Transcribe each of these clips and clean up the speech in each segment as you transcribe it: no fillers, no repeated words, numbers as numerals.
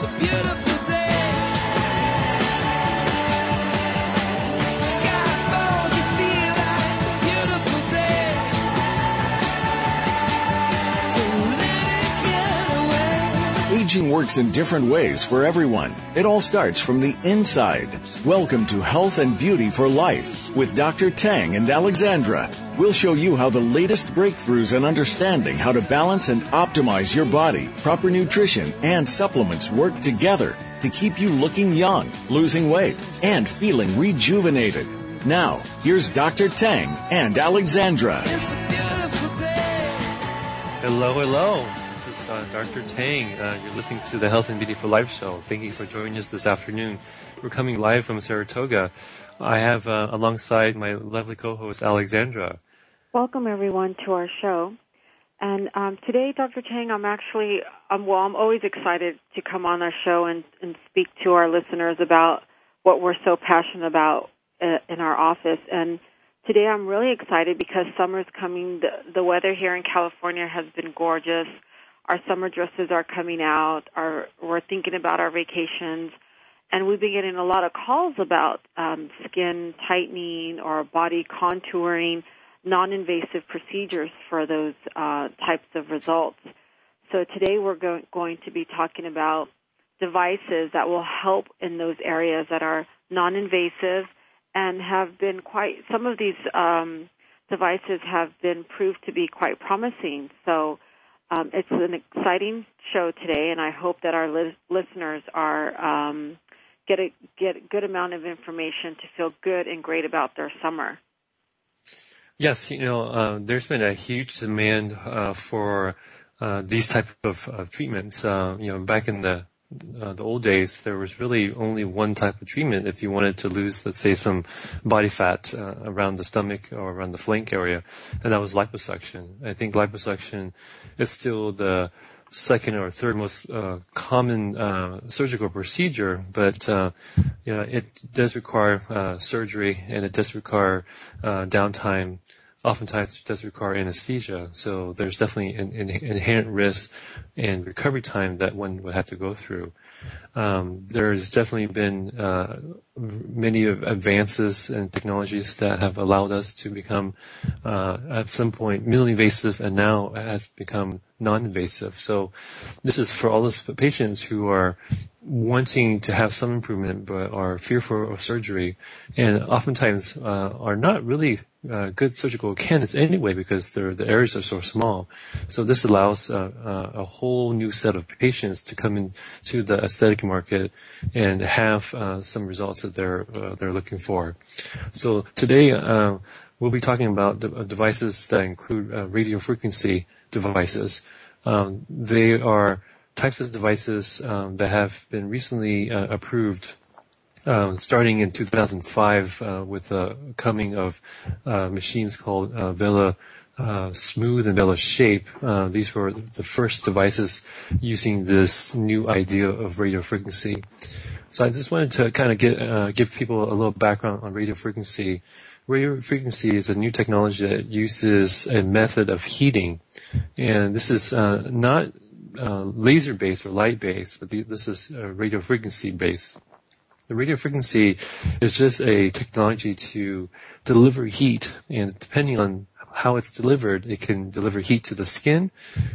a beautiful day. Sky falls, you feel like it's a beautiful day. So let it get away. Aging works in different ways for everyone. It all starts from the inside. Welcome to Health and Beauty for Life with Dr. Tang and Alexandra. We'll show you how the latest breakthroughs in understanding how to balance and optimize your body, proper nutrition, and supplements work together to keep you looking young, losing weight, and feeling rejuvenated. Now, here's Dr. Tang and Alexandra. It's a beautiful day. Hello, hello. This is Dr. Tang. You're listening to the Health and Beauty for Life show. Thank you for joining us this afternoon. We're coming live from Saratoga. I have alongside my lovely co-host, Alexandra. Welcome, everyone, to our show. And today, Dr. Tang, I'm always excited to come on our show and speak to our listeners about what we're so passionate about in our office. And today I'm really excited because summer's coming. The weather here in California has been gorgeous. Our summer dresses are coming out. We're thinking about our vacations. And we've been getting a lot of calls about skin tightening or body contouring, non-invasive procedures for those types of results. So today we're going to be talking about devices that will help in those areas that are non-invasive and have been some of these devices have been proved to be quite promising. So it's an exciting show today, and I hope that our listeners are get a good amount of information to feel good and great about their summer. Yes, there's been a huge demand for these type of treatments. Back in the old days, there was really only one type of treatment if you wanted to lose, let's say, some body fat around the stomach or around the flank area, and that was liposuction. I think liposuction is still the second or third most common surgical procedure, but it does require surgery, and it does require downtime. Oftentimes, it does require anesthesia, so there's definitely an inherent risk and recovery time that one would have to go through. There's definitely been many advances in technologies that have allowed us to become, at some point, minimally invasive, and now has become non-invasive. So this is for all those patients who are wanting to have some improvement but are fearful of surgery, and oftentimes are not really good surgical candidates anyway because the areas are so small. So this allows a whole new set of patients to come into the aesthetic market and have some results that they're looking for. So today we'll be talking about devices that include radiofrequency devices. They are types of devices that have been recently approved, starting in 2005 with the coming of machines called Vela Smooth and Vela Shape. These were the first devices using this new idea of radiofrequency. So I just wanted to kind of give people a little background on radiofrequency. Radiofrequency is a new technology that uses a method of heating, and this is not laser-based or light-based, but this is radiofrequency-based. The radiofrequency is just a technology to deliver heat, and depending on how it's delivered, it can deliver heat to the skin,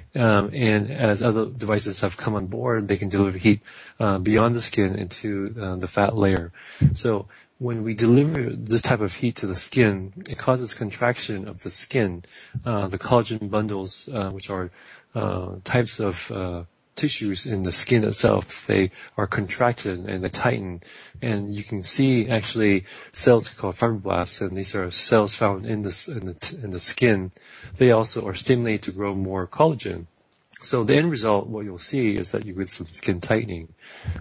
and as other devices have come on board, they can deliver heat beyond the skin into the fat layer. So when we deliver this type of heat to the skin, it causes contraction of the skin. The collagen bundles, which are types of tissues in the skin itself, they are contracted and they tighten, and you can see actually cells called fibroblasts, and these are cells found in the skin. They also are stimulated to grow more collagen. So the end result, what you'll see is that you get some skin tightening.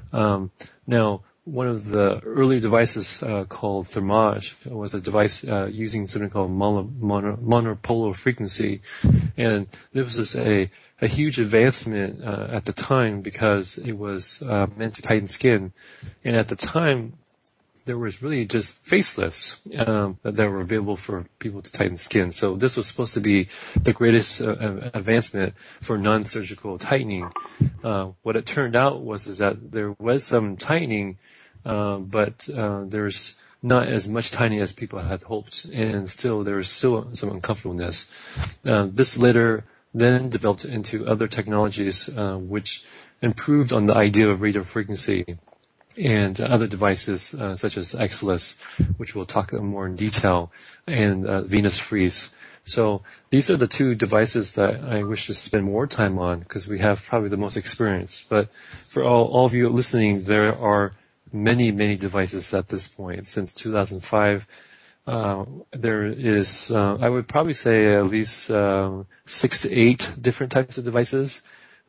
Now, one of the early devices called Thermage was a device using something called monopolar frequency, and this was a huge advancement at the time because it was meant to tighten skin, and at the time there was really just facelifts that were available for people to tighten skin. So this was supposed to be the greatest advancement for non-surgical tightening. What it turned out is that there was some tightening, but there's not as much tightening as people had hoped, and still there was still some uncomfortableness. This later then developed into other technologies which improved on the idea of radiofrequency and other devices such as XLIS, which we'll talk more in detail, and Venus Freeze. So these are the two devices that I wish to spend more time on because we have probably the most experience. But for all of you listening, there are many, many devices at this point. Since 2005, there is, I would probably say at least 6 to 8 different types of devices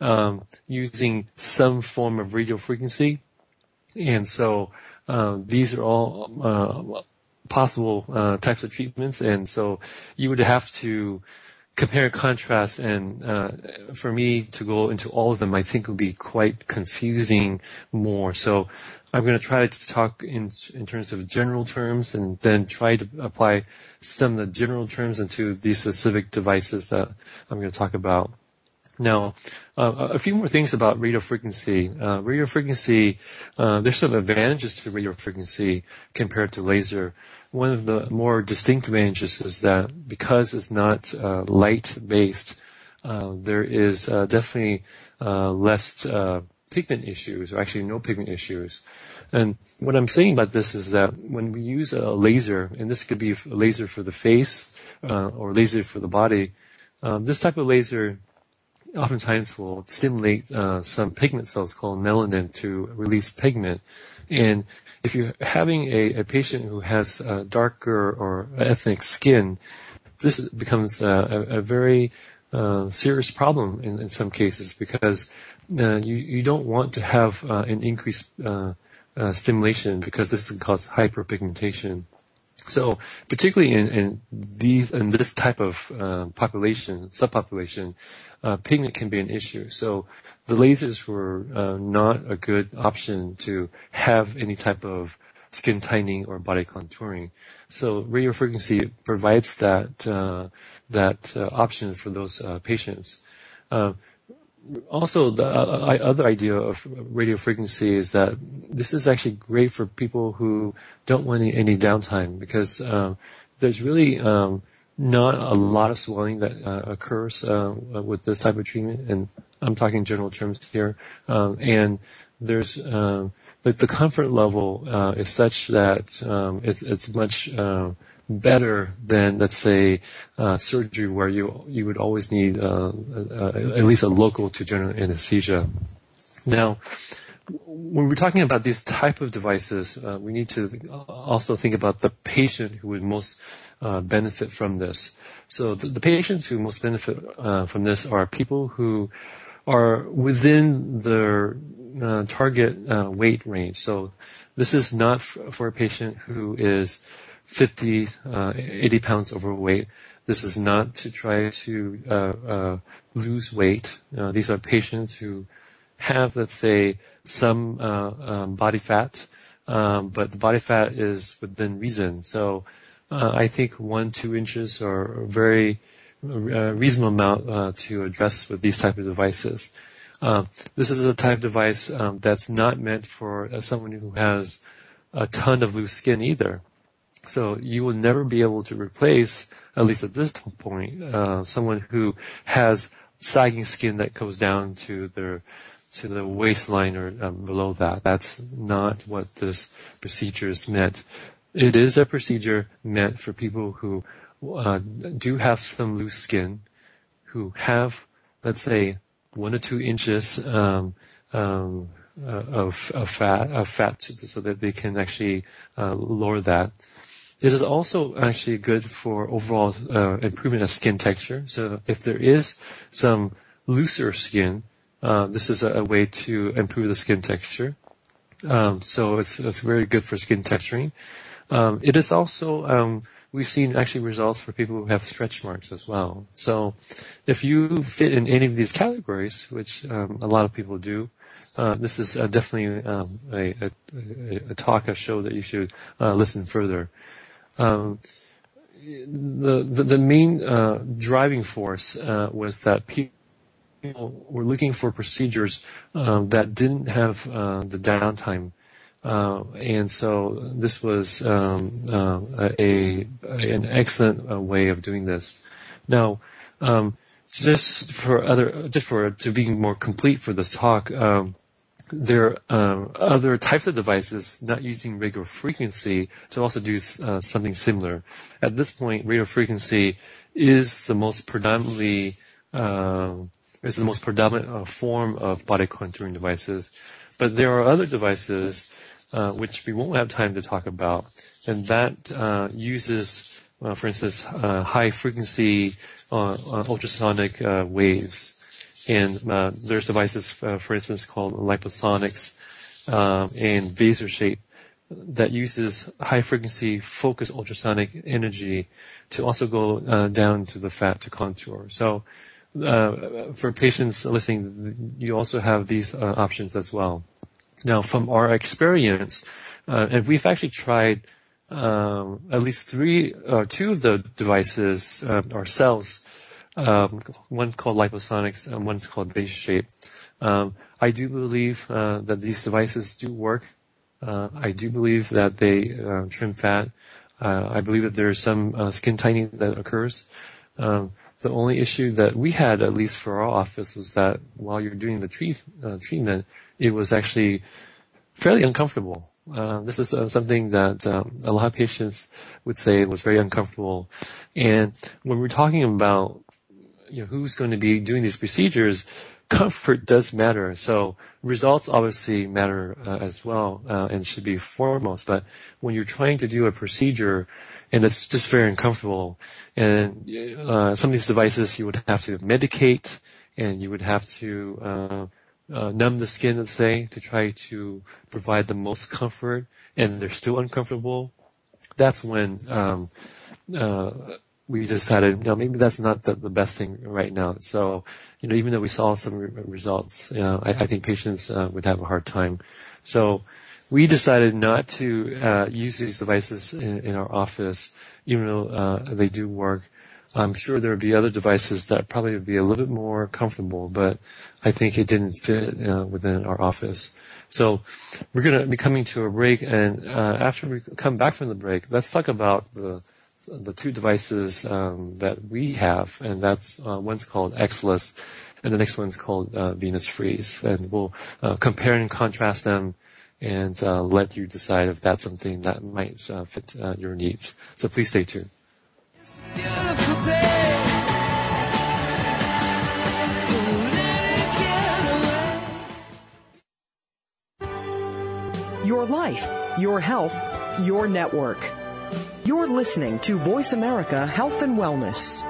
using some form of radio frequency. And so these are all possible types of treatments. And so you would have to compare and contrast. And for me to go into all of them, I think would be quite confusing more. So I'm going to try to talk in terms of general terms and then try to apply some of the general terms into these specific devices that I'm going to talk about. Now, a few more things about radiofrequency. Radiofrequency, there's some advantages to radiofrequency compared to laser. One of the more distinct advantages is that because it's not light-based, there is definitely less pigment issues, or actually no pigment issues. And what I'm saying about this is that when we use a laser, and this could be a laser for the face or laser for the body, this type of laser oftentimes will stimulate some pigment cells called melanin to release pigment. And if you're having a patient who has darker or ethnic skin, this becomes a very serious problem in some cases because you don't want to have an increased stimulation because this can cause hyperpigmentation. So particularly in this type of subpopulation, pigment can be an issue. So the lasers were not a good option to have any type of skin tightening or body contouring. So radiofrequency provides that option for those patients. Also, the other idea of radiofrequency is that this is actually great for people who don't want any downtime because there's really not a lot of swelling that occurs with this type of treatment, and I'm talking general terms here. And there's the comfort level is such that it's much better than, let's say, surgery where you would always need at least a local to general anesthesia. Now, when we're talking about these type of devices, we need to also think about the patient who would most benefit from this. So the patients who most benefit from this are people who are within their target weight range. So this is not for a patient who is 50, 80 pounds overweight. This is not to try to lose weight. These are patients who have, let's say, some body fat, but the body fat is within reason. So I think 1-2 inches are a very reasonable amount to address with these type of devices. This is a type of device that's not meant for someone who has a ton of loose skin either. So you will never be able to replace, at least at this point, someone who has sagging skin that goes down to the waistline or below that. That's not what this procedure is meant. It is a procedure meant for people who do have some loose skin, who have, let's say, 1 or 2 inches of fat, so that they can actually lower that. It is also actually good for overall improvement of skin texture. So if there is some looser skin, this is a way to improve the skin texture. So it's very good for skin texturing. It is also we've seen actually results for people who have stretch marks as well. So if you fit in any of these categories, which a lot of people do, this is definitely a talk, a show that you should listen further. The main driving force was that people were looking for procedures that didn't have the downtime. And so this was an excellent way of doing this. Now, to be more complete for this talk, there are other types of devices not using radio frequency to also do something similar. At this point, radio frequency is the most predominant form of body contouring devices. But there are other devices which we won't have time to talk about, and that uses, for instance, high frequency ultrasonic waves. And there's devices, for instance, called Liposonics and VasorShape that uses high-frequency focused ultrasonic energy to also go down to the fat to contour. So for patients listening, you also have these options as well. Now, from our experience, and we've actually tried at least two of the devices ourselves, one called Liposonics and one's called VasorShape. I do believe that these devices do work. I do believe that they trim fat. I believe that there's some skin tightening that occurs. The only issue that we had, at least for our office, was that while you're doing the treatment, it was actually fairly uncomfortable. This is something that a lot of patients would say was very uncomfortable. And when we're talking about who's going to be doing these procedures, comfort does matter. So results obviously matter as well and should be foremost. But when you're trying to do a procedure and it's just very uncomfortable, and some of these devices you would have to medicate and you would have to numb the skin, let's say, to try to provide the most comfort, and they're still uncomfortable, that's when we decided, maybe that's not the best thing right now. So, even though we saw some results, I think patients would have a hard time. So we decided not to use these devices in our office, even though they do work. I'm sure there would be other devices that probably would be a little bit more comfortable, but I think it didn't fit within our office. So we're going to be coming to a break, and after we come back from the break, let's talk about the two devices that we have, and that's one's called XLIS, and the next one's called Venus Freeze, and we'll compare and contrast them and let you decide if that's something that might fit your needs. So please stay tuned. Beautiful day. So let it get away. Your life, your health, your network. You're listening to Voice America Health and Wellness.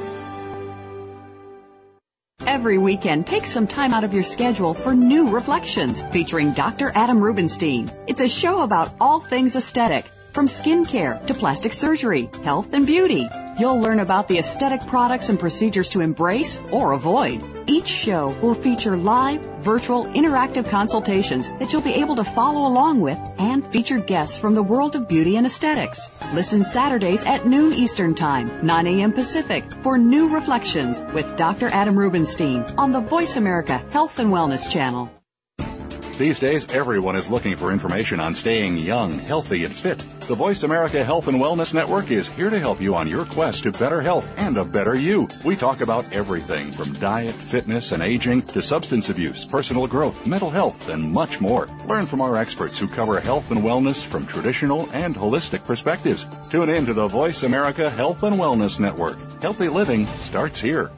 Every weekend, take some time out of your schedule for New Reflections, featuring Dr. Adam Rubenstein. It's a show about all things aesthetic, from skincare to plastic surgery, health and beauty. You'll learn about the aesthetic products and procedures to embrace or avoid. Each show will feature live, virtual, interactive consultations that you'll be able to follow along with, and featured guests from the world of beauty and aesthetics. Listen Saturdays at noon Eastern Time, 9 a.m. Pacific, for New Reflections with Dr. Adam Rubenstein on the Voice America Health and Wellness Channel. These days, everyone is looking for information on staying young, healthy, and fit. The Voice America Health and Wellness Network is here to help you on your quest to better health and a better you. We talk about everything from diet, fitness, and aging to substance abuse, personal growth, mental health, and much more. Learn from our experts who cover health and wellness from traditional and holistic perspectives. Tune in to the Voice America Health and Wellness Network. Healthy living starts here.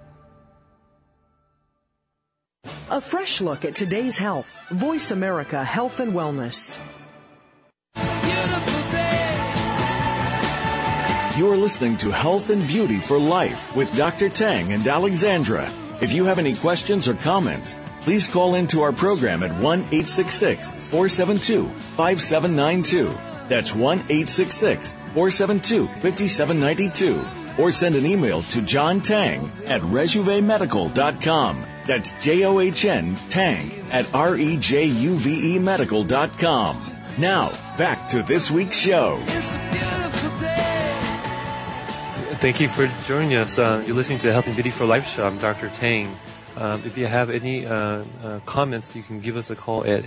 A fresh look at today's health. Voice America Health and Wellness. Beautiful day. You're listening to Health and Beauty for Life with Dr. Tang and Alexandra. If you have any questions or comments, please call into our program at 1-866-472-5792. That's 1-866-472-5792. 472-5792 or send an email to John Tang at RejuveMedical.com. That's JOHN Tang at REJUVEMedical.com. Now, back to this week's show. It's a beautiful day. Thank you for joining us. You're listening to the Health and Beauty for Life show. I'm Dr. Tang. If you have any comments, you can give us a call at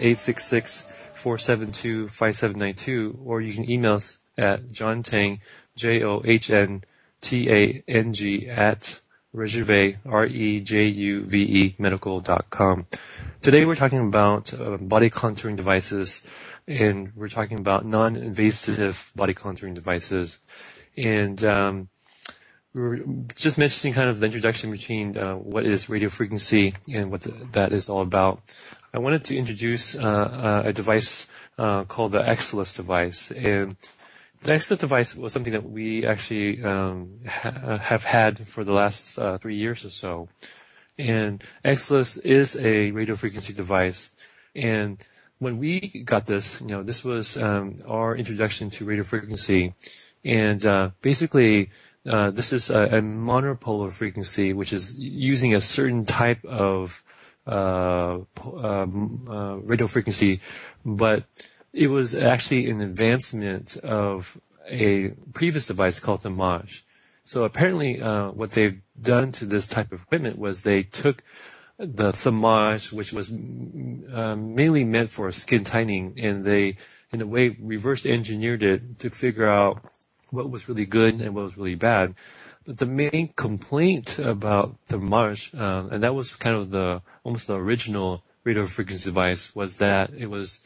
866-472-5792, or you can email us at John Tang, JOHNTANG at Rejuve, REJUVE medical.com. Today we're talking about body contouring devices, and we're talking about non-invasive body contouring devices. And we were just mentioning kind of the introduction between what is radio frequency and what that is all about. I wanted to introduce a device called the Excelus device. And the Excelus device was something that we actually have had for the last 3 years or so. And Excelus is a radio frequency device. And when we got this, this was our introduction to radio frequency. And basically, this is a monopolar frequency, which is using a certain type of radio frequency, but it was actually an advancement of a previous device called Thermage. So apparently, what they've done to this type of equipment was they took the Thermage, which was mainly meant for skin tightening, and they, in a way, reverse engineered it to figure out what was really good and what was really bad. But the main complaint about Thermage, and that was kind of almost the original radio frequency device, was that it was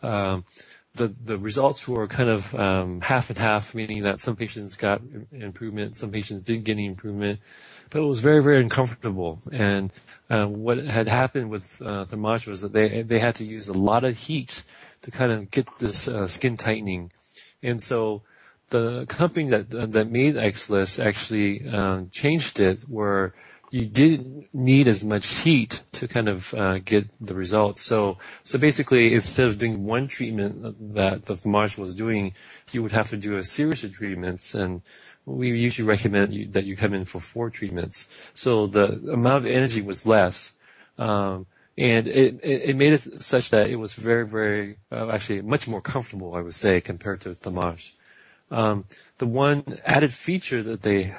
the results were kind of half and half, meaning that some patients got improvement, some patients didn't get any improvement, but it was very, very uncomfortable. And what had happened with Thermage was that they had to use a lot of heat to kind of get this skin tightening. And so the company that made Excelus actually changed it where you didn't need as much heat to kind of get the results. So basically, instead of doing one treatment that the Thermage was doing, you would have to do a series of treatments, and we usually recommend that you come in for 4 treatments. So the amount of energy was less, and it made it such that it was very, very actually much more comfortable, I would say, compared to Thermage. The one added feature that they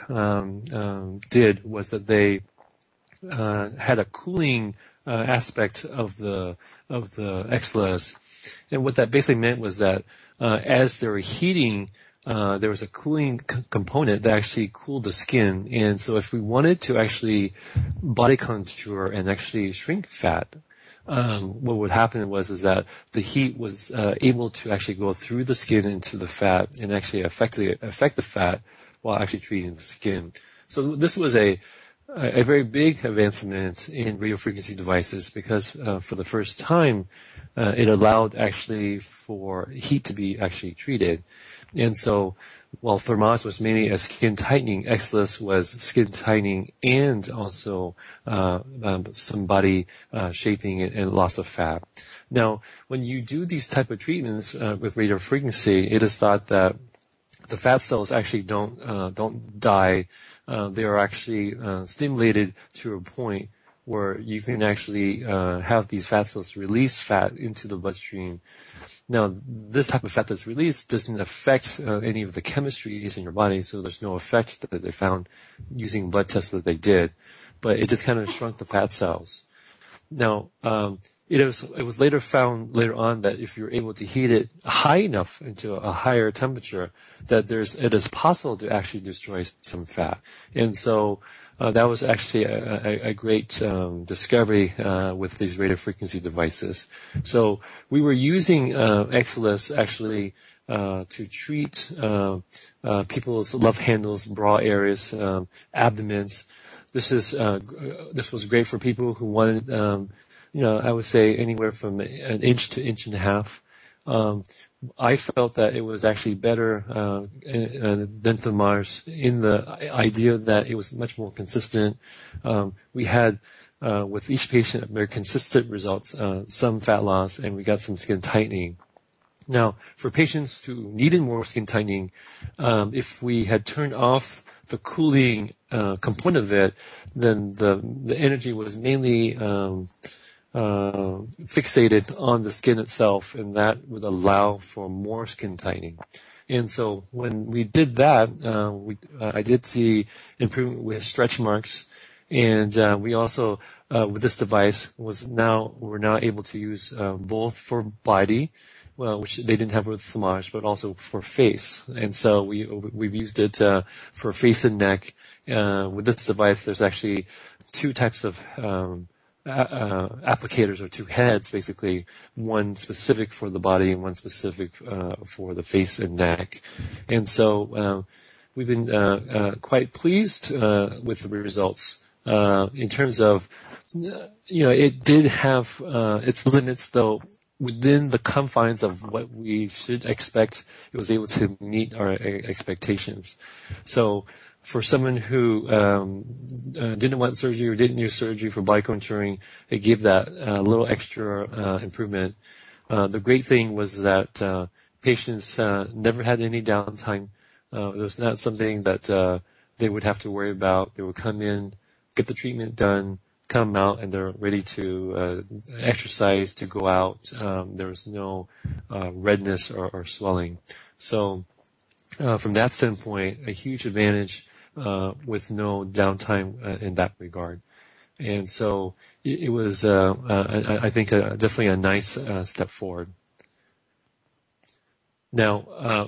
did was that they had a cooling aspect of the Excelus, and what that basically meant was that as they were heating, there was a cooling component that actually cooled the skin. And so, if we wanted to actually body contour and actually shrink fat, what would happen is that the heat was able to actually go through the skin into the fat and actually affect the fat while actually treating the skin. So this was a very big advancement in radio frequency devices because for the first time it allowed actually for heat to be actually treated. And so while Thermage was mainly a skin tightening, Excelus was skin tightening and also some body shaping and loss of fat. Now, when you do these type of treatments with radio frequency, it is thought that the fat cells actually don't die. They are actually stimulated to a point where you can actually have these fat cells release fat into the bloodstream. Now, this type of fat that's released doesn't affect any of the chemistries in your body, so there's no effect that they found using blood tests that they did, but it just kind of shrunk the fat cells. Now, it was later found later on that if you're able to heat it high enough into a higher temperature, that it is possible to actually destroy some fat. And so that was actually a great discovery with these radio frequency devices. So we were using Excelus actually to treat people's love handles, bra areas, abdomens. This was great for people who wanted, I would say anywhere from an inch to inch and a half. I felt that it was actually better than Thermage in the idea that it was much more consistent. We had with each patient very consistent results, some fat loss, and we got some skin tightening. Now, for patients who needed more skin tightening, if we had turned off the cooling component of it, then the energy was mainly fixated on the skin itself, and that would allow for more skin tightening. And so when we did that, I did see improvement with stretch marks, and we also with this device we're now able to use both for body, which they didn't have with Thermage, but also for face. And so we've used it for face and neck. With this device, there's actually two types of applicators, or two heads, basically, one specific for the body and one specific for the face and neck. And so we've been quite pleased with the results. In terms of, it did have its limits, though. Within the confines of what we should expect, it was able to meet our expectations. So for someone who didn't want surgery or didn't use surgery for body contouring, it gave that little extra improvement. The great thing was that patients never had any downtime. It was not something that they would have to worry about. They would come in, get the treatment done, come out, and they're ready to exercise, to go out. There was no redness or swelling. So from that standpoint, a huge advantage with no downtime in that regard. And so it was, I think, definitely a nice step forward. Now,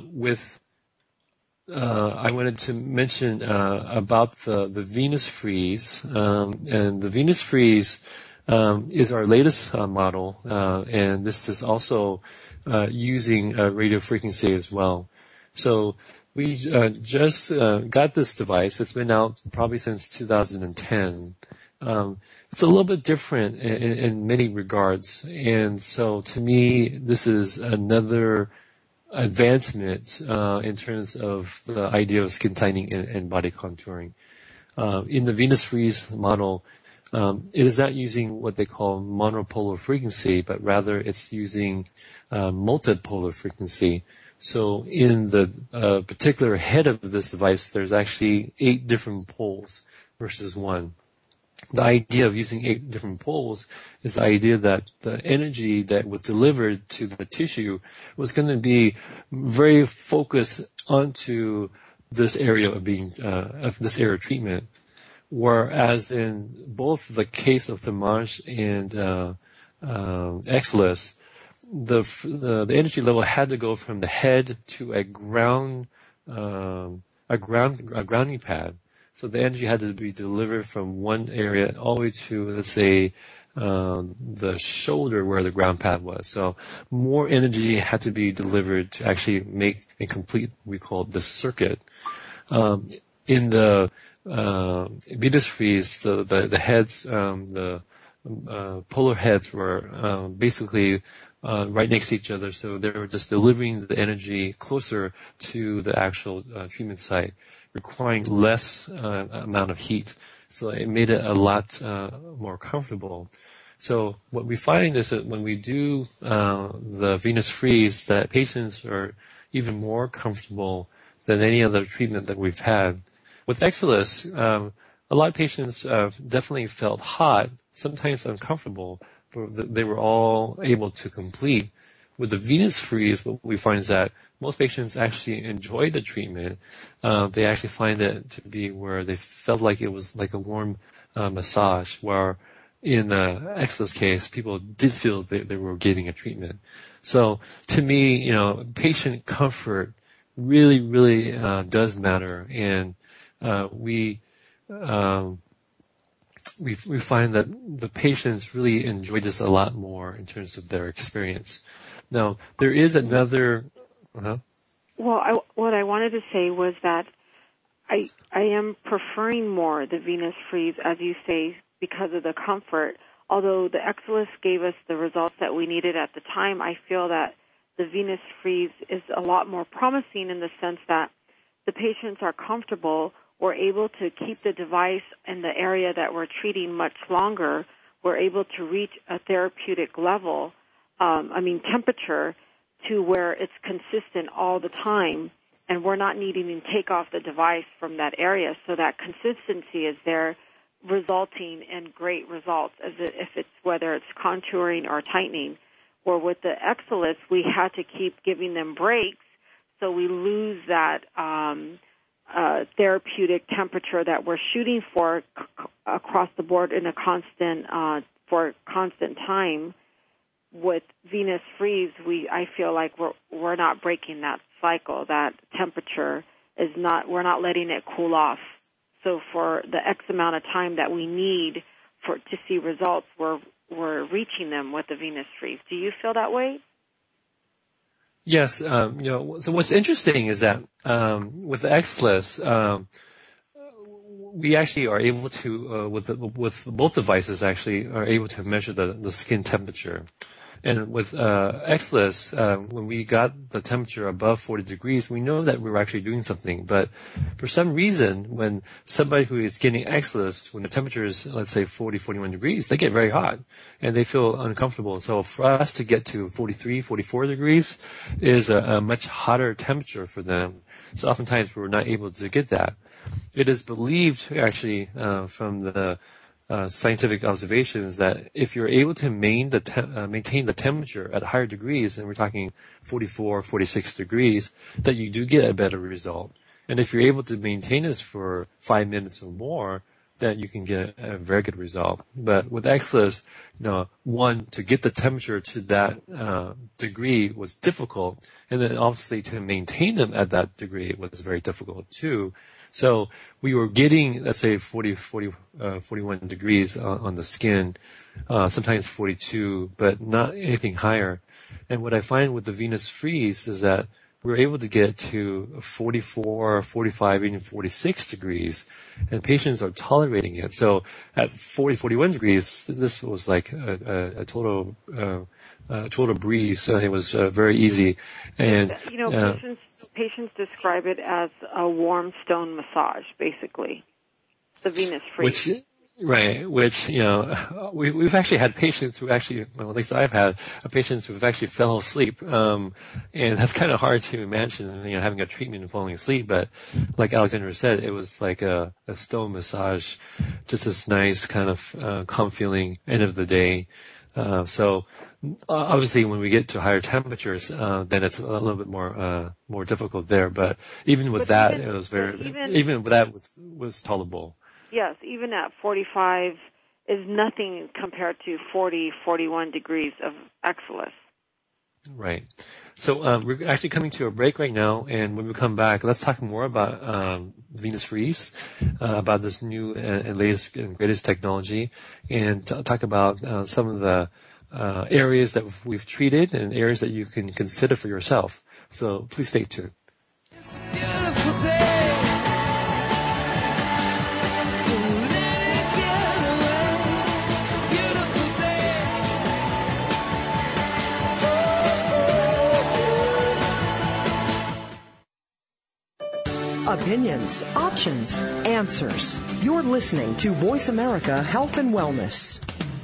I wanted to mention about the Venus Freeze, and the Venus Freeze is our latest model, and this is also using radio frequency as well. So we just got this device. It's been out probably since 2010. It's a little bit different in many regards, and so to me, this is another advancement in terms of the idea of skin tightening and body contouring. In the Venus Freeze model, it is not using what they call monopolar frequency, but rather it's using multipolar frequency. So in the particular head of this device, there's actually 8 different poles versus 1. The idea of using 8 different poles is the idea that the energy that was delivered to the tissue was going to be very focused onto this area of this area of treatment. Whereas in both the case of Thermage and Excelus, the energy level had to go from the head to a grounding pad. So the energy had to be delivered from one area all the way to, let's say, the shoulder where the ground pad was. So more energy had to be delivered to actually make and complete, we call the circuit. In the Venus Freeze, the heads, the polar heads were basically right next to each other, so they were just delivering the energy closer to the actual treatment site, requiring less amount of heat. So it made it a lot more comfortable. So what we find is that when we do the Venus Freeze, that patients are even more comfortable than any other treatment that we've had. With Excelus, a lot of patients definitely felt hot, sometimes uncomfortable, but they were all able to complete. With the Venus Freeze, what we find is that most patients actually enjoy the treatment. They actually find it to be where they felt like it was like a warm massage, where in the Excelus case, people did feel they were getting a treatment. So to me, patient comfort really, really does matter. And we find that the patients really enjoy this a lot more in terms of their experience. Now, there is another... Well, what I wanted to say was that I am preferring more the Venus Freeze, as you say, because of the comfort. Although the Excelus gave us the results that we needed at the time, I feel that the Venus Freeze is a lot more promising in the sense that the patients are comfortable. We're able to keep the device in the area that we're treating much longer. We're able to reach a therapeutic level, temperature, to where it's consistent all the time, and we're not needing to take off the device from that area. So that consistency is there, resulting in great results, if it's whether it's contouring or tightening. Or with the Exilus, we had to keep giving them breaks, so we lose that therapeutic temperature that we're shooting for across the board in a constant for constant time. With Venus Freeze, I feel like we're not breaking that cycle. That temperature is not. We're not letting it cool off. So for the X amount of time that we need to see results, we're reaching them with the Venus Freeze. Do you feel that way? Yes. So what's interesting is that with the Exilus, we actually are able to, with both devices, actually are able to measure the skin temperature. And with Exilus, when we got the temperature above 40 degrees, we know that we were actually doing something. But for some reason, when somebody who is getting Exilus, when the temperature is, let's say, 40, 41 degrees, they get very hot and they feel uncomfortable. So for us to get to 43, 44 degrees is a much hotter temperature for them. So oftentimes we're not able to get that. It is believed, actually, from the scientific observations that if you're able to maintain the temperature at higher degrees, and we're talking 44, 46 degrees, that you do get a better result. And if you're able to maintain this for 5 minutes or more, then you can get a very good result. But with Exilus, to get the temperature to that degree was difficult, and then obviously to maintain them at that degree was very difficult too. So we were getting, let's say, 41 degrees on the skin, sometimes 42, but not anything higher. And what I find with the Venus Freeze is that we're able to get to 44, 45, even 46 degrees, and patients are tolerating it. So at 40, 41 degrees, this was like a total breeze. So it was very easy. And patients describe it as a warm stone massage, basically, the Venus Freeze. Which we've actually had patients who actually, well, at least I've had patients who've actually fell asleep, and that's kind of hard to imagine, having a treatment and falling asleep. But like Alexandra said, it was like a stone massage, just this nice kind of calm feeling end of the day. So obviously, when we get to higher temperatures, then it's a little bit more difficult there. But even with that, it was even with that was tolerable. Yes, even at 45 is nothing compared to 40, 41 degrees of Exilus. Right. So we're actually coming to a break right now, and when we come back, let's talk more about Venus Freeze, about this new and latest and greatest technology, and talk about some of the areas that we've treated and areas that you can consider for yourself. So please stay tuned. It's a beautiful day. Opinions, options, answers. You're listening to Voice America Health and Wellness.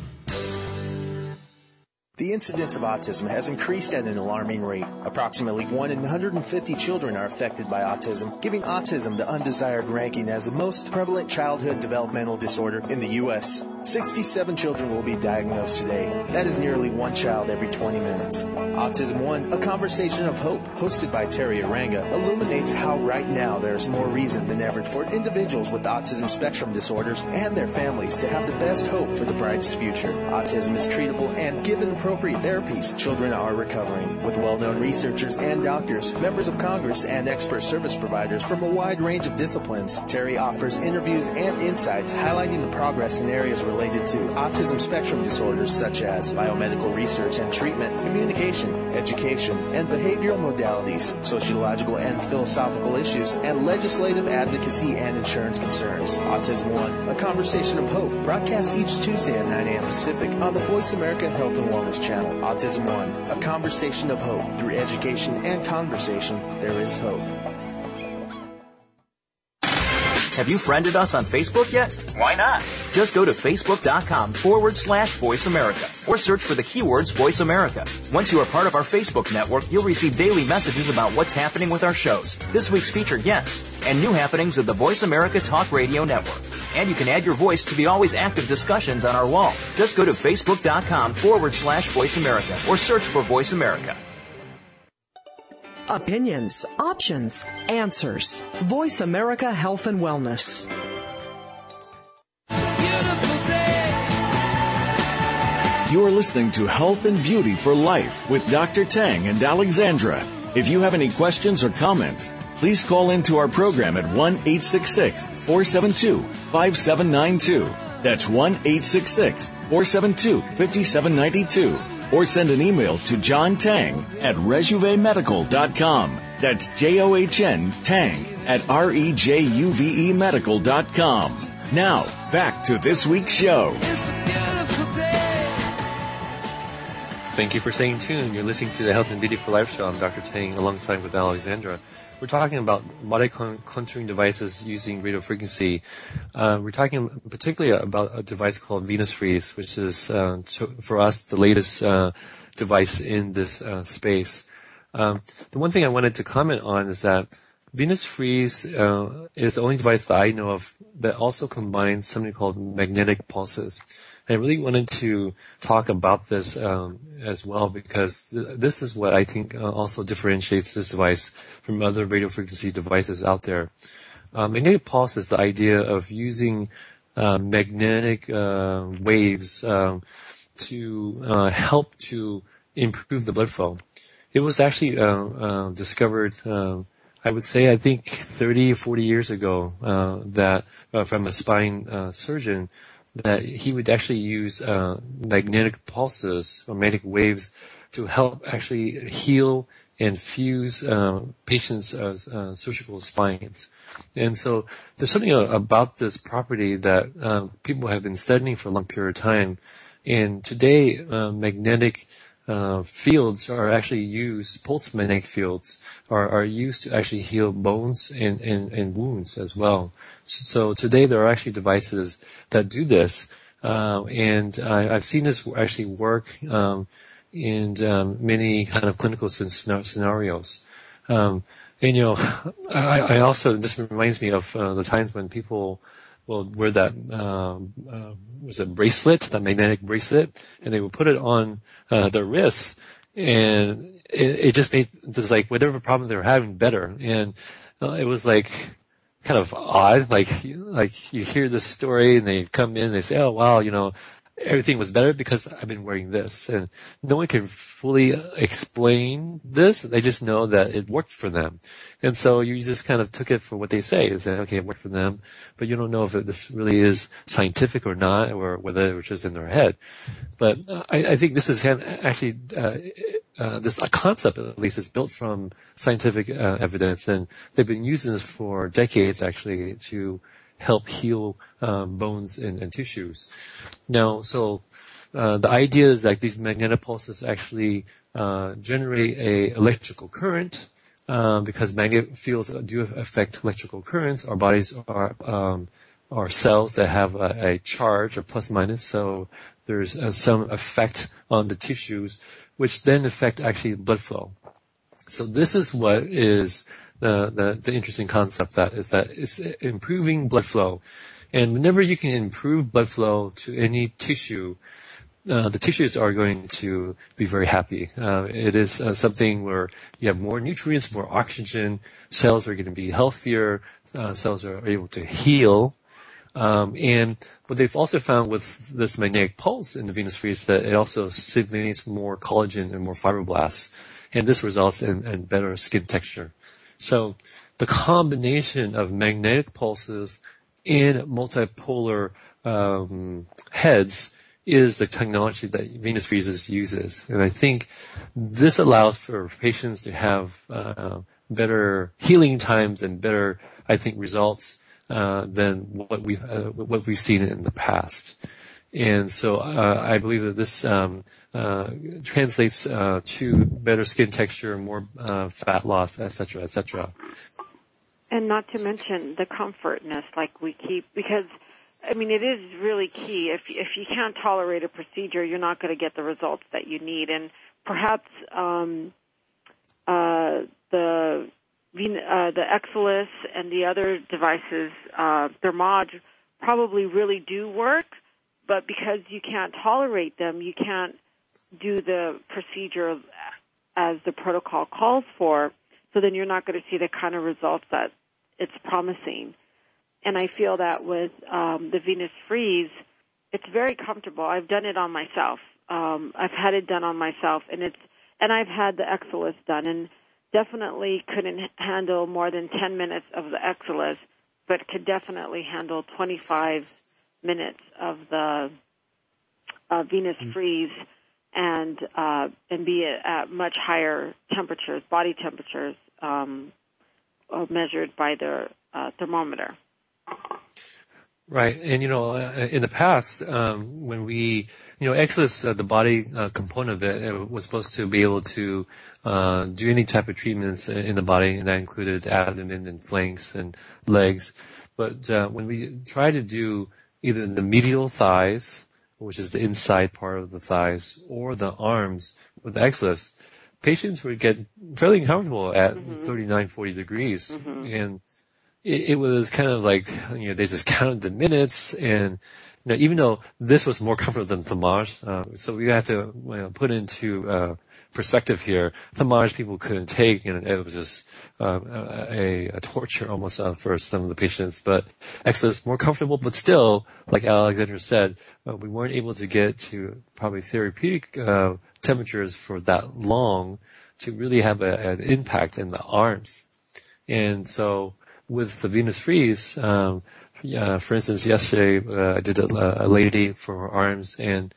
The incidence of autism has increased at an alarming rate. Approximately 1 in 150 children are affected by autism, giving autism the undesired ranking as the most prevalent childhood developmental disorder in the U.S. 67 children will be diagnosed today. That is nearly one child every 20 minutes. Autism One, a conversation of hope, hosted by Terry Aranga, illuminates how right now there's more reason than ever for individuals with autism spectrum disorders and their families to have the best hope for the brightest future. Autism is treatable, and given appropriate therapies, children are recovering. With well-known researchers and doctors, members of Congress, and expert service providers from a wide range of disciplines, Terry offers interviews and insights highlighting the progress in areas related to autism spectrum disorders such as biomedical research and treatment, communication, education, and behavioral modalities, sociological and philosophical issues, and legislative advocacy and insurance concerns. Autism One, a conversation of hope, broadcasts each Tuesday at 9 a.m. Pacific on the Voice America Health and Wellness channel. Autism One, a conversation of hope. Through education and conversation, there is hope. Have you friended us on Facebook yet? Why not? Just go to facebook.com/Voice America or search for the keywords Voice America. Once you are part of our Facebook network, you'll receive daily messages about what's happening with our shows, this week's featured guests, and new happenings of the Voice America Talk Radio Network. And you can add your voice to the always active discussions on our wall. Just go to facebook.com/Voice America or search for Voice America. Opinions, options, answers. Voice America Health and Wellness. You're listening to Health and Beauty for Life with Dr. Tang and Alexandra. If you have any questions or comments, please call into our program at 1-866-472-5792. That's 1-866-472-5792. Or send an email to John Tang at RejuveMedical.com. That's JOHN Tang at REJUVEMedical.com. Now, back to this week's show. Thank you for staying tuned. You're listening to the Health and Beauty for Life show. I'm Dr. Tang alongside with Alexandra. We're talking about body contouring devices using radio frequency. We're talking particularly about a device called Venus Freeze, which is, for us, the latest device in this space. The one thing I wanted to comment on is that Venus Freeze is the only device that I know of that also combines something called magnetic pulses. I really wanted to talk about this as well because this is what I think also differentiates this device from other radio frequency devices out there. Magnetic pulse is the idea of using magnetic waves to help to improve the blood flow. It was actually discovered, I would say, I think 30 or 40 years ago, that from a spine surgeon, that he would actually use magnetic pulses or magnetic waves to help actually heal and fuse patients' surgical spines. And so there's something about this property that people have been studying for a long period of time. And today, magnetic fields are actually used, pulse magnetic fields are used to actually heal bones and wounds as well. So today there are actually devices that do this, and I've seen this actually work in many kind of clinical scenarios. And I also, this reminds me of the times when people will wear that was a bracelet, that magnetic bracelet, and they would put it on their wrists, and it just made this like whatever problem they were having better. And it was like kind of odd, like you hear this story and they come in and they say, oh wow, everything was better because I've been wearing this. And no one can fully explain this. They just know that it worked for them. And so you just kind of took it for what they say. You say, okay, it worked for them. But you don't know if this really is scientific or not, or whether it was just in their head. But I think this is actually, this concept at least is built from scientific evidence. And they've been using this for decades actually to help heal bones and tissues. Now, so the idea is that these magnetic pulses actually generate a electrical current because magnetic fields do affect electrical currents. Our bodies are cells that have a charge, or plus minus, so there's some effect on the tissues, which then affect actually blood flow. So this is what is the interesting concept, that it's improving blood flow. And whenever you can improve blood flow to any tissue, the tissues are going to be very happy. It is something where you have more nutrients, more oxygen, cells are going to be healthier, cells are able to heal. And what they've also found with this magnetic pulse in the Venus Freeze, that it also stimulates more collagen and more fibroblasts. And this results in better skin texture. So the combination of magnetic pulses and multipolar heads is the technology that Venus Freeze uses. And I think this allows for patients to have better healing times and better, I think, results than what we've seen in the past. And so I believe that this translates to better skin texture, more fat loss, etc., etc. And not to mention the comfortness, like we keep, because, I mean, it is really key. If you can't tolerate a procedure, you're not going to get the results that you need. And perhaps the Exelis and the other devices, Thermage, probably really do work, but because you can't tolerate them, you can't do the procedure as the protocol calls for, so then you're not going to see the kind of results that it's promising. And I feel that with the Venus Freeze, it's very comfortable. I've done it on myself. I've had it done on myself, and I've had the Exelis done, and definitely couldn't handle more than 10 minutes of the Exelis, but could definitely handle 25 minutes of the Venus Freeze and be at much higher temperatures, body temperatures, measured by the thermometer. Right. And, in the past, when we, Exelis, the body component of it was supposed to be able to do any type of treatments in the body, and that included abdomen and flanks and legs. But when we try to do either the medial thighs, which is the inside part of the thighs, or the arms with the Exelis, patients would get fairly uncomfortable at 39, 40 degrees. And it was kind of like, they just counted the minutes, and even though this was more comfortable than Thermage, so we have to put into perspective here. Thermage people couldn't take, and it was just a torture almost for some of the patients. But Exelis more comfortable, but still, like Alexandra said, we weren't able to get to probably therapeutic temperatures for that long to really have an impact in the arms. And so with the Venus Freeze, for instance, yesterday I did a lady for her arms, and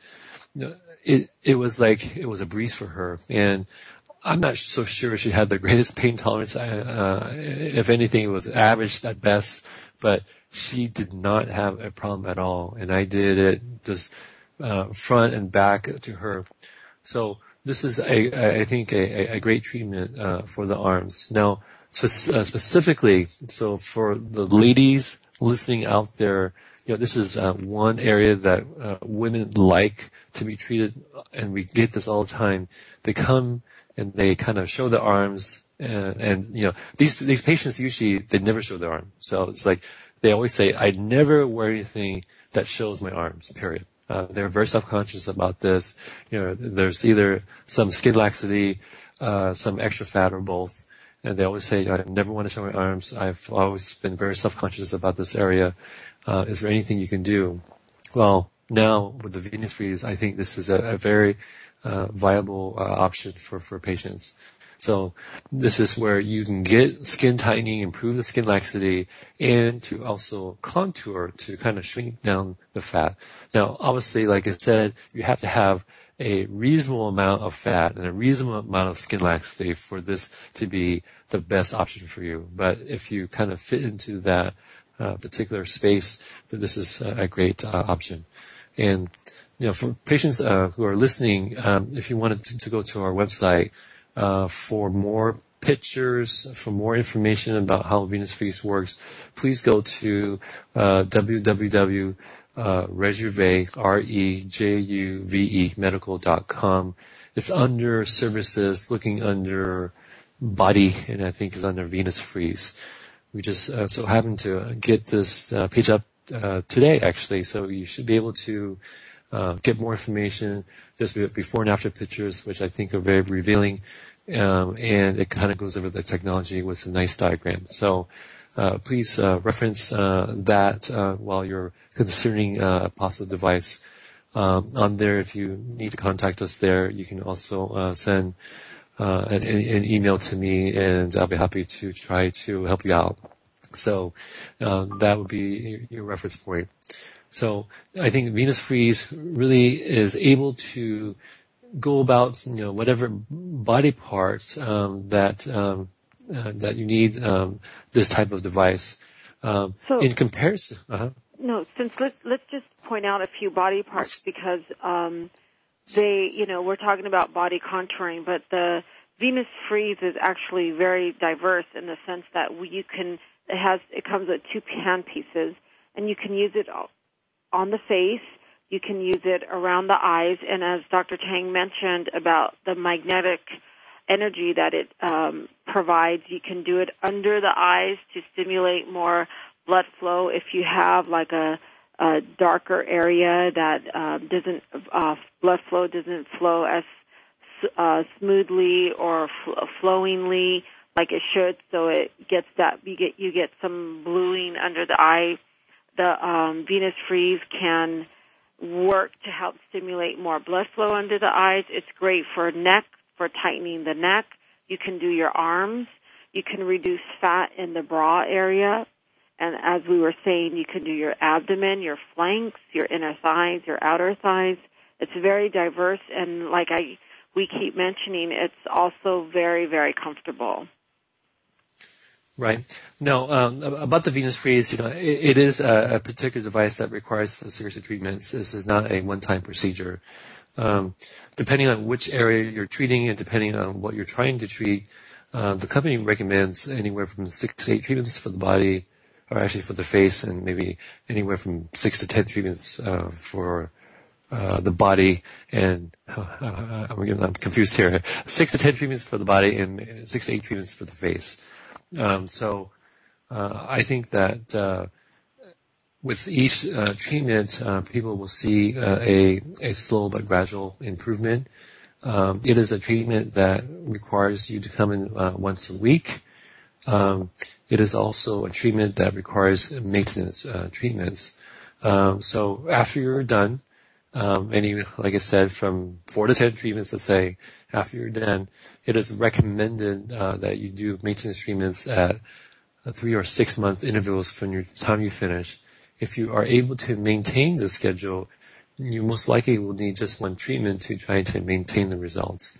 it was like it was a breeze for her. And I'm not so sure she had the greatest pain tolerance. If anything, it was average at best, but she did not have a problem at all. And I did it just front and back to her. So this is, I think, a great treatment for the arms. Now, specifically, so for the ladies listening out there, this is one area that women like to be treated, and we get this all the time. They come and they kind of show their arms, and these patients usually they never show their arm. So it's like they always say, "I never wear anything that shows my arms." Period. They're very self-conscious about this. There's either some skin laxity, some extra fat, or both. And they always say, I never want to show my arms. I've always been very self-conscious about this area. Is there anything you can do? Well, now with the Venus Freeze, I think this is a very viable option for patients. So this is where you can get skin tightening, improve the skin laxity, and to also contour to kind of shrink down the fat. Now, obviously, like I said, you have to have a reasonable amount of fat and a reasonable amount of skin laxity for this to be the best option for you. But if you kind of fit into that particular space, then this is a great option. And for patients who are listening, if you wanted to go to our website for more pictures, for more information about how Venus Freeze works, please go to www.rejuve, REJUVE medical.com. It's under services, looking under body, and I think it's under Venus Freeze. We just so happened to get this page up today, actually, so you should be able to get more information. There's before and after pictures, which I think are very revealing, and it kind of goes over the technology with some nice diagrams. So please reference that while you're considering a possible device. On there, if you need to contact us there, you can also send an email to me, and I'll be happy to try to help you out. So that would be your reference point. So I think Venus Freeze really is able to go about whatever body parts that you need this type of device. So in comparison, no, let's just point out a few body parts, because we're talking about body contouring, but the Venus Freeze is actually very diverse in the sense that you can it comes with 2 hand pieces, and you can use it on the face. You can use it around the eyes, and as Dr. Tang mentioned about the magnetic energy that it provides, you can do it under the eyes to stimulate more blood flow. If you have like a darker area that blood flow doesn't flow as smoothly or flowingly like it should, so it gets that you get some bluing under the eye. The Venus Freeze can work to help stimulate more blood flow under the eyes. It's great for neck, for tightening the neck. You can do your arms. You can reduce fat in the bra area. And as we were saying, you can do your abdomen, your flanks, your inner thighs, your outer thighs. It's very diverse, and like we keep mentioning, it's also very, very comfortable. Right. Now, about the Venus Freeze, it is a particular device that requires a series of treatments. This is not a one-time procedure. Depending on which area you're treating and depending on what you're trying to treat, the company recommends anywhere from 6 to 8 treatments for the body, or actually for the face, and maybe anywhere from 6 to 10 treatments for the body. And I'm confused here. 6 to 10 treatments for the body and 6 to 8 treatments for the face. So I think that with each treatment, people will see a slow but gradual improvement. It is a treatment that requires you to come in once a week. It is also a treatment that requires maintenance treatments. So after you're done, like I said, from 4 to 10 treatments, let's say, after you're done, it is recommended that you do maintenance treatments at 3 or 6 month intervals from your time you finish. If you are able to maintain the schedule, you most likely will need just one treatment to try to maintain the results.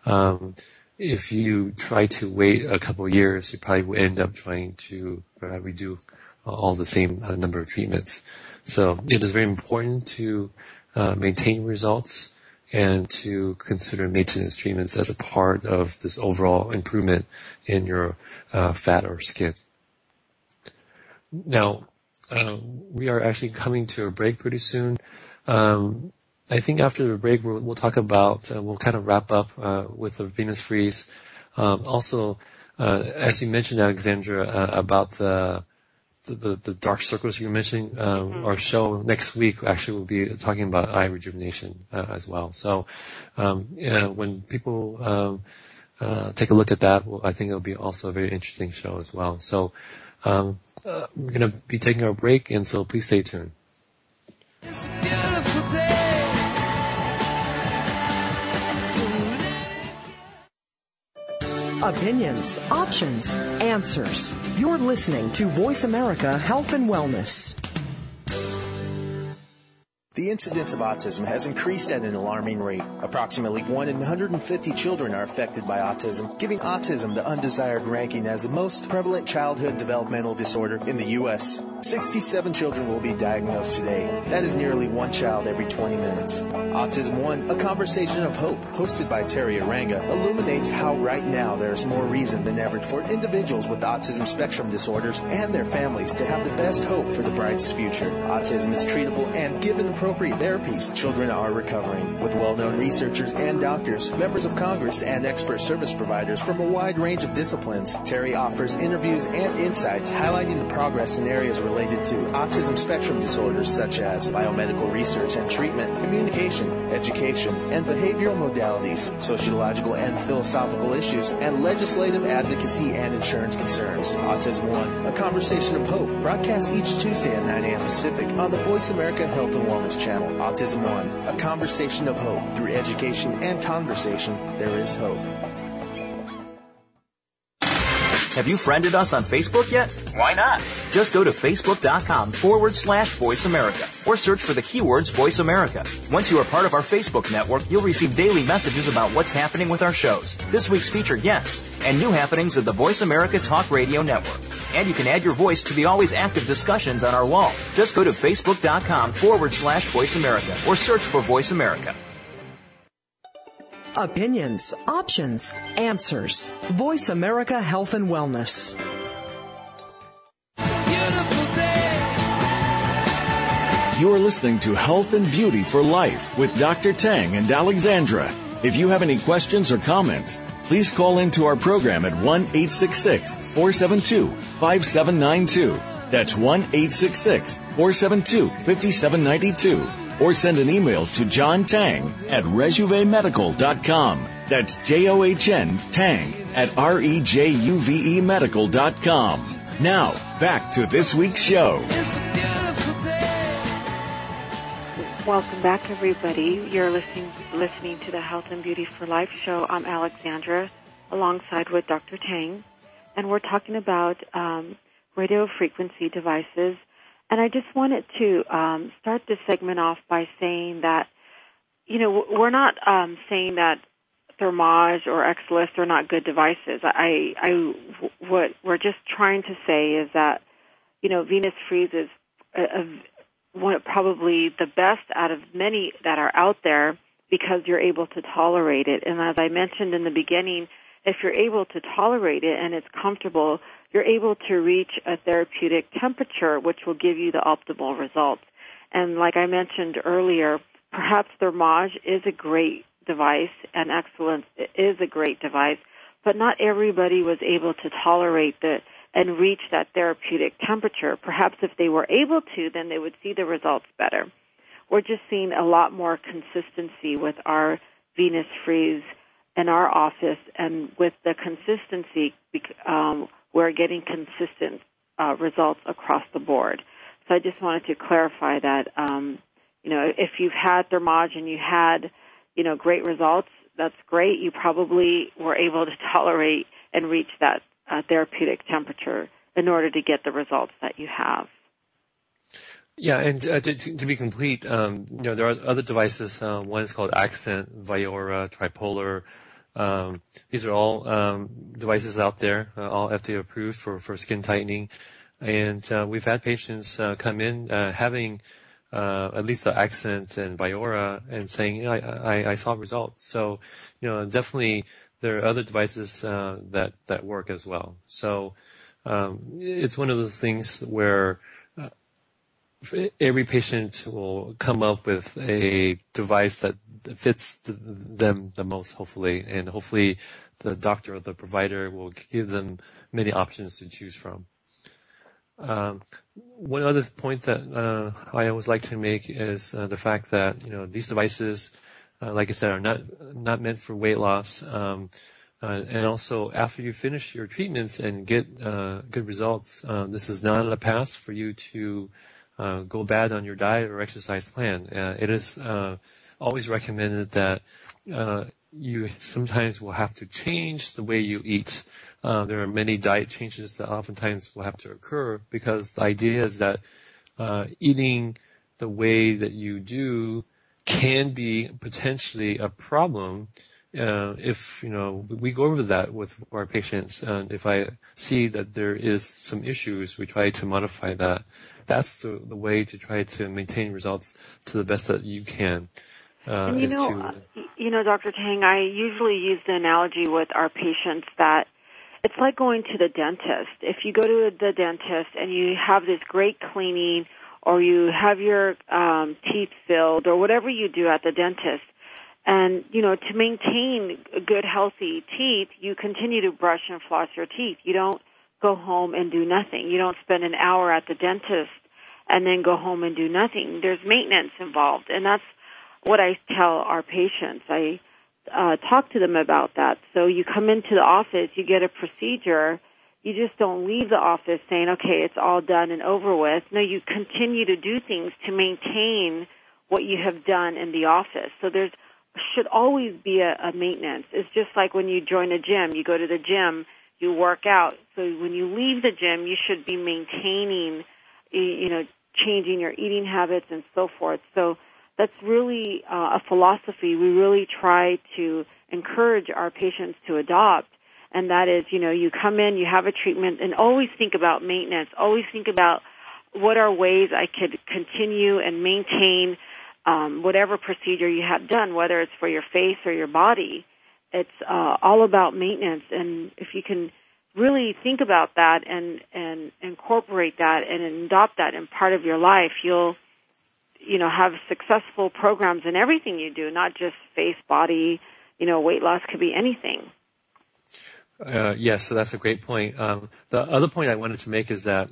If you try to wait a couple of years, you probably will end up trying to redo all the same number of treatments. So it is very important to maintain results and to consider maintenance treatments as a part of this overall improvement in your fat or skin. Now, we are actually coming to a break pretty soon. I think after the break, we'll talk about, we'll kind of wrap up with the Venus Freeze. Also, as you mentioned, Alexandra, about the dark circles you were mentioning, our show next week actually will be talking about eye rejuvenation as well. So when people take a look at that, I think it'll be also a very interesting show as well. So we're going to be taking our break, and so please stay tuned. It's a beautiful day. Opinions, options, answers. You're listening to Voice America Health and Wellness. The incidence of autism has increased at an alarming rate. Approximately 1 in 150 children are affected by autism, giving autism the undesired ranking as the most prevalent childhood developmental disorder in the U.S. 67 children will be diagnosed today. That is nearly 1 child every 20 minutes. Autism One, a conversation of hope, hosted by Terry Aranga, illuminates how right now there is more reason than ever for individuals with autism spectrum disorders and their families to have the best hope for the brightest future. Autism is treatable, and given appropriate therapies, children are recovering. With well-known researchers and doctors, members of Congress, and expert service providers from a wide range of disciplines, Terry offers interviews and insights highlighting the progress in areas related to autism spectrum disorders such as biomedical research and treatment, communication, education, and behavioral modalities, sociological and philosophical issues, and legislative advocacy and insurance concerns. Autism One, a conversation of hope, broadcasts each Tuesday at 9 a.m. Pacific on the Voice America Health and Wellness channel. Autism One, a conversation of hope. Through education and conversation, there is hope. Have you friended us on Facebook yet? Why not? Just go to facebook.com/Voice America or search for the keywords Voice America. Once you are part of our Facebook network, you'll receive daily messages about what's happening with our shows, this week's featured guests, and new happenings of the Voice America Talk Radio Network. And you can add your voice to the always active discussions on our wall. Just go to facebook.com/Voice America or search for Voice America. Opinions, options, answers. Voice America Health and Wellness. You are listening to Health and Beauty for Life with Dr. Tang and Alexandra. If you have any questions or comments, please call into our program at 1-866-472-5792. That's 1-866-472-5792. Or send an email to John Tang at RejuveMedical.com. That's John Tang at RejuveMedical.com. Now, back to this week's show. Welcome back, everybody. You're listening to the Health and Beauty for Life show. I'm Alexandra, alongside with Dr. Tang, and we're talking about radio frequency devices. And I just wanted to start this segment off by saying that, we're not saying that Thermage or X-List are not good devices. What we're just trying to say is that, Venus Freeze is probably the best out of many that are out there because you're able to tolerate it. And as I mentioned in the beginning, if you're able to tolerate it and it's comfortable, you're able to reach a therapeutic temperature, which will give you the optimal results. And like I mentioned earlier, perhaps Thermage is a great device and Excellence is a great device, but not everybody was able to tolerate and reach that therapeutic temperature. Perhaps if they were able to, then they would see the results better. We're just seeing a lot more consistency with our Venus Freeze in our office, and with the consistency, we're getting consistent results across the board. So I just wanted to clarify that, if you've had Thermage and you had, great results, that's great. You probably were able to tolerate and reach that therapeutic temperature in order to get the results that you have. Yeah, and to be complete, there are other devices. One is called Accent, Viora, Tripolar. These are all devices out there, all FDA approved for skin tightening. And we've had patients come in having at least the Accent and Viora and saying, I saw results. So, definitely there are other devices that work as well. So it's one of those things where every patient will come up with a device that fits them the most, hopefully, and hopefully the doctor or the provider will give them many options to choose from. One other point that I always like to make is the fact that these devices, like I said, are not meant for weight loss, and also after you finish your treatments and get good results, this is not a pass for you to go bad on your diet or exercise plan. It is always recommended that you sometimes will have to change the way you eat. There are many diet changes that oftentimes will have to occur because the idea is that eating the way that you do can be potentially a problem if we go over that with our patients. And if I see that there is some issues, we try to modify that. That's the way to try to maintain results to the best that you can. And Dr. Tang, I usually use the analogy with our patients that it's like going to the dentist. If you go to the dentist and you have this great cleaning or you have your teeth filled or whatever you do at the dentist, and, to maintain good, healthy teeth, you continue to brush and floss your teeth. You don't go home and do nothing. You don't spend an hour at the dentist and then go home and do nothing. There's maintenance involved, and that's what I tell our patients. I talk to them about that. So you come into the office, you get a procedure, you just don't leave the office saying, okay, it's all done and over with. No, you continue to do things to maintain what you have done in the office. So there should always be a maintenance. It's just like when you join a gym. You go to the gym, you work out. So when you leave the gym, you should be maintaining, changing your eating habits and so forth. So that's really a philosophy we really try to encourage our patients to adopt, and that is, you come in, you have a treatment, and always think about maintenance. Always think about what are ways I could continue and maintain whatever procedure you have done, whether it's for your face or your body. It's all about maintenance, and if you can really think about that and incorporate that and adopt that in part of your life, you'll have successful programs in everything you do, not just face, body, weight loss could be anything. Yes, so that's a great point. The other point I wanted to make is that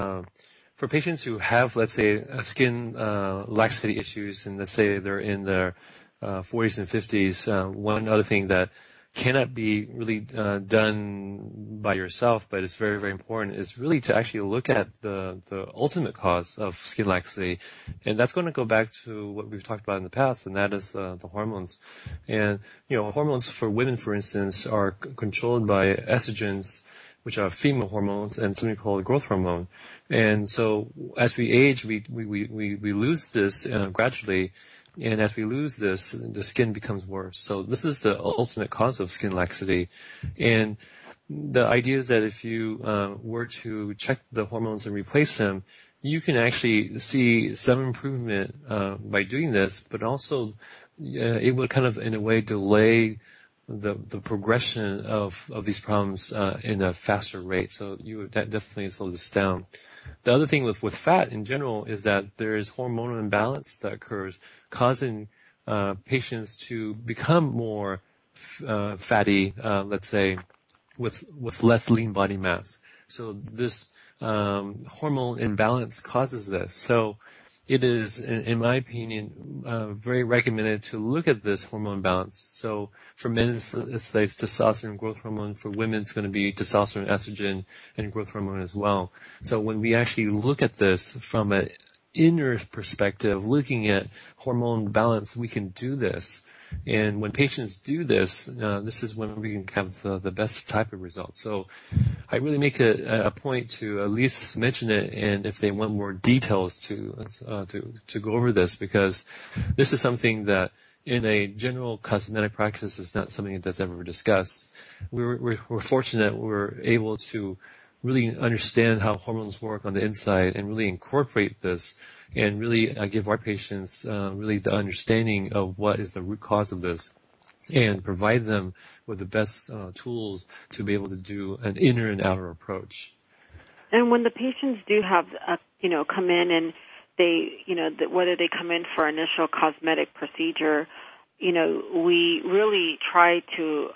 for patients who have, let's say, skin laxity issues, and let's say they're in their 40s and 50s, one other thing that cannot be really done by yourself, but it's very, very important, is really to actually look at the ultimate cause of skin laxity. And that's going to go back to what we've talked about in the past, and that is the hormones. And, hormones for women, for instance, are controlled by estrogens, which are female hormones, and something called growth hormone. And so as we age, we lose this gradually. And as we lose this, the skin becomes worse. So this is the ultimate cause of skin laxity. And the idea is that if you were to check the hormones and replace them, you can actually see some improvement by doing this, but also it would kind of, in a way, delay the progression of these problems in a faster rate. So you would definitely slow this down. The other thing with fat in general is that there is hormonal imbalance that occurs, causing patients to become more fatty, let's say, with less lean body mass. So this hormone imbalance causes this. So it is, in my opinion, very recommended to look at this hormone balance. So for men, it's testosterone, growth hormone. For women, it's going to be testosterone, estrogen, and growth hormone as well. So when we actually look at this from an inner perspective, looking at hormone balance, we can do this. And when patients do this, this is when we can have the best type of results. So I really make a point to at least mention it, and if they want more details to go over this, because this is something that in a general cosmetic practice is not something that's ever discussed. We're fortunate we're able to really understand how hormones work on the inside and really incorporate this and really give our patients really the understanding of what is the root cause of this and provide them with the best tools to be able to do an inner and outer approach. And when the patients do have, come in and they, whether they come in for initial cosmetic procedure, we really try to,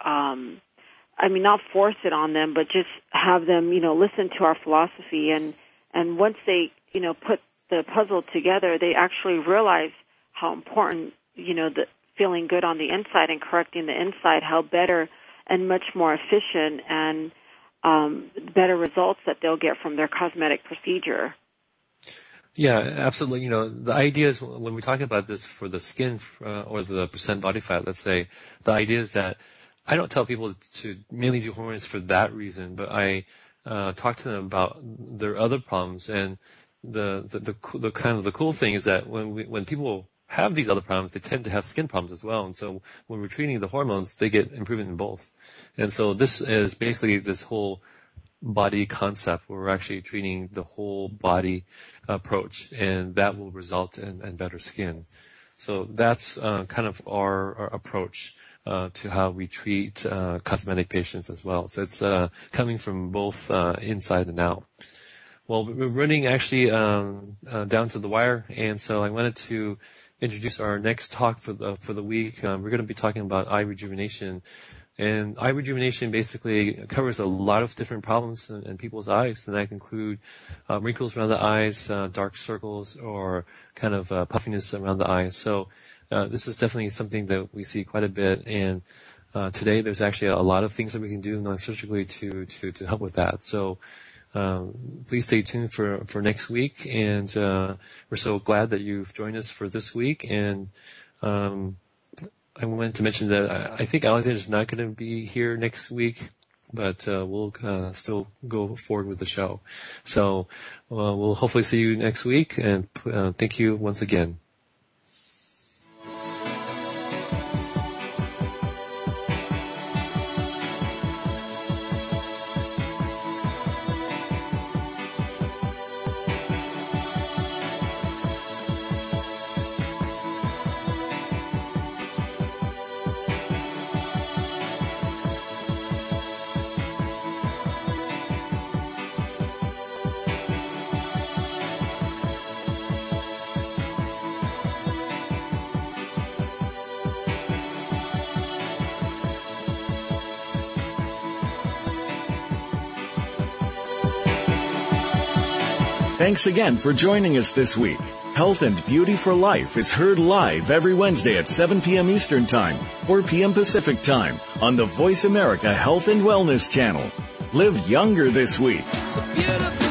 not force it on them, but just have them, listen to our philosophy. And once they, put the puzzle together, they actually realize how important, the feeling good on the inside and correcting the inside, how better and much more efficient and better results that they'll get from their cosmetic procedure. Yeah, absolutely. The idea is when we talk about this for the skin or the percent body fat, let's say, the idea is that I don't tell people to mainly do hormones for that reason, but I talk to them about their other problems. And the kind of the cool thing is that when people have these other problems, they tend to have skin problems as well. And so when we're treating the hormones, they get improvement in both. And so this is basically this whole body concept where we're actually treating the whole body approach, and that will result in better skin. So that's kind of our approach to how we treat cosmetic patients as well. So it's coming from both inside and out. Well, we're running actually down to the wire, and so I wanted to introduce our next talk for the week. We're going to be talking about eye rejuvenation. And eye rejuvenation basically covers a lot of different problems in people's eyes, and that can include wrinkles around the eyes, dark circles, or kind of puffiness around the eyes. So this is definitely something that we see quite a bit, and today there's actually a lot of things that we can do non-surgically to help with that. So please stay tuned for next week, and we're so glad that you've joined us for this week. And I wanted to mention that I think Alexandra's not going to be here next week, but we'll still go forward with the show. So we'll hopefully see you next week, and thank you once again. Thanks again for joining us this week. Health and Beauty for Life is heard live every Wednesday at 7 p.m. Eastern Time, 4 p.m. Pacific Time on the Voice America Health and Wellness Channel. Live younger this week. It's a beautiful